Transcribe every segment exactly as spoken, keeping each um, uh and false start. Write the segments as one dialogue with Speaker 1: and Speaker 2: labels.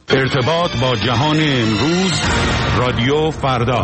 Speaker 1: ارتباط با جهان امروز، رادیو فردا.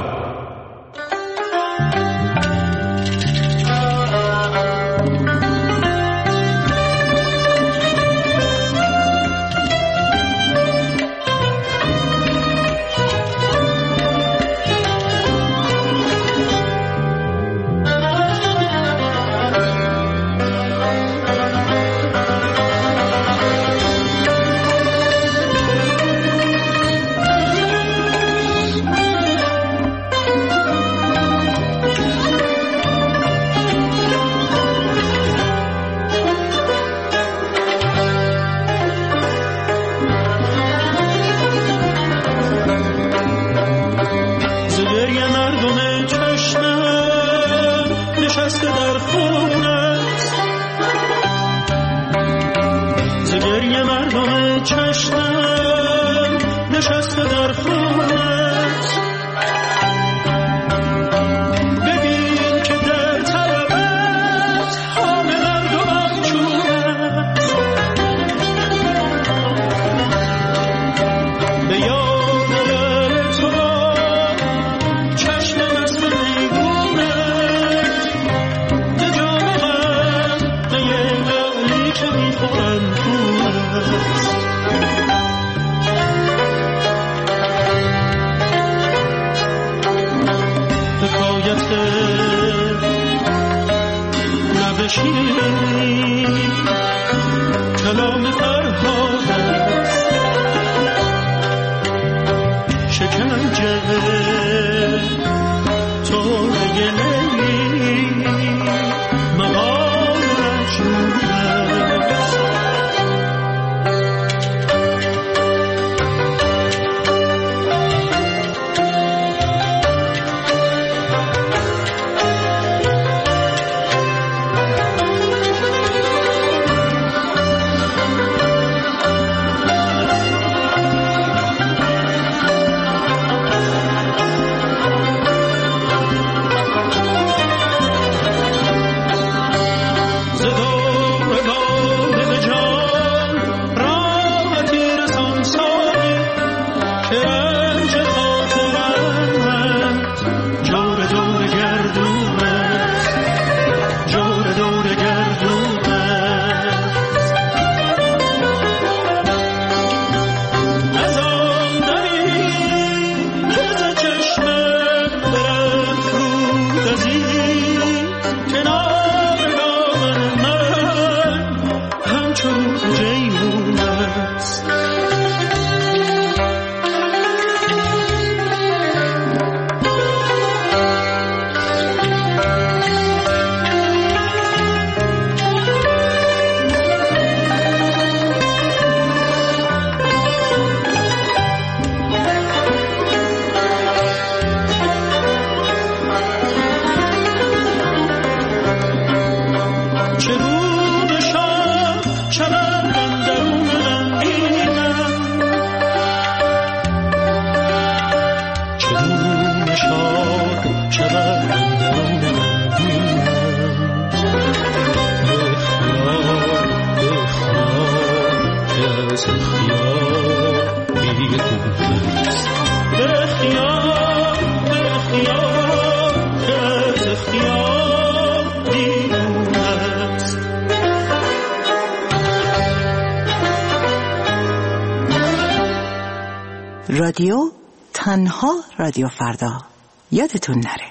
Speaker 2: رادیو تنها رادیو فردا، یادتون نره.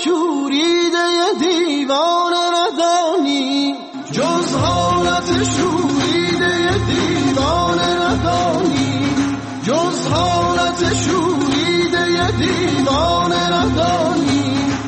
Speaker 3: شوریده دیوانه ندانی، جز حالت شوریده دیوانه ندانی، جز حالت شوریده دیوانه ندانی.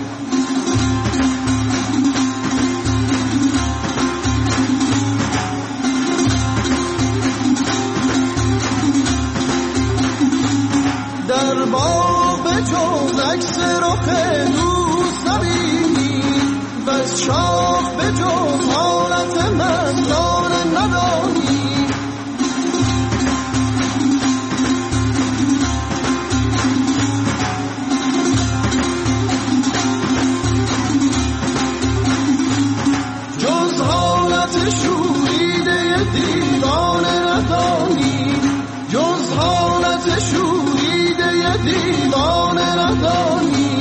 Speaker 3: در باغ به جز عکس رخ دوست نبینی، بس شاخ به جز حالت مستانه ندانی. جز حالت شوریده دیوانه ندانی، جز حالت شوریده دیوانه ندانی.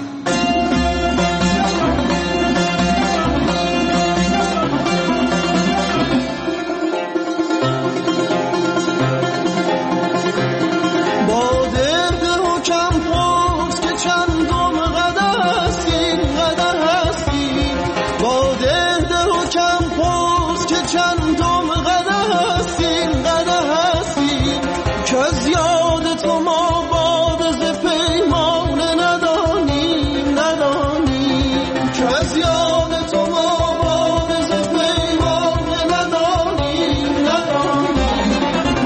Speaker 3: با درد حکم پرس که چندم قدر هستی، قدر هستی. با درد حکم پرس که چندم قدر هستی، قدر هستی. که از یاد تو ما باد ز پیمانه ندانیم، ندانیم. که از یاد تو ما باد ز پیمانه ندانیم، ندانیم.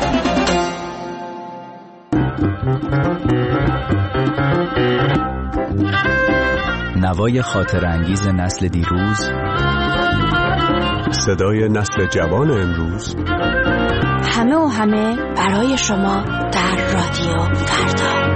Speaker 4: نوای خاطر انگیز نسل دیروز،
Speaker 5: صدای نسل جوان امروز،
Speaker 6: همه و همه برای شما در رادیو فردا.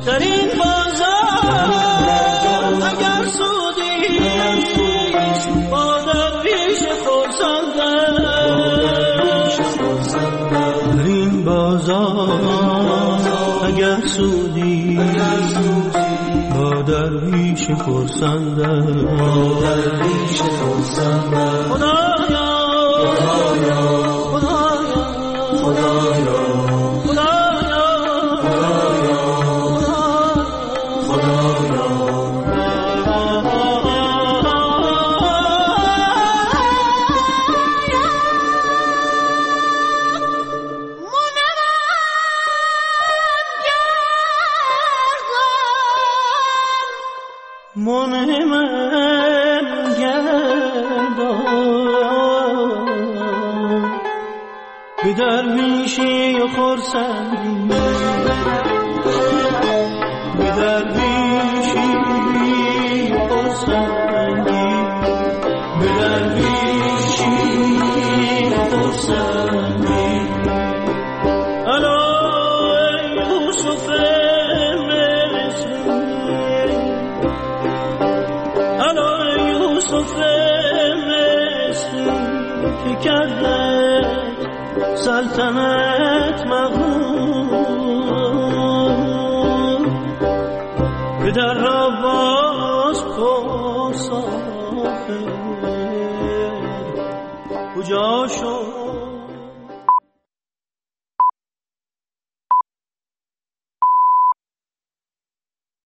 Speaker 3: در این بازار اگر سودی با درویش خرسندم، در این بازار اگر سودی با درویش خرسندم، خدایا خدایا خدایا منهمم گردان به درویشی و خرسندی، به درویشی و خرسندی، به درویشی و خرسندی. الو یوسف کردت سلطنت مغرور، پدر را باز پرسان کجا شد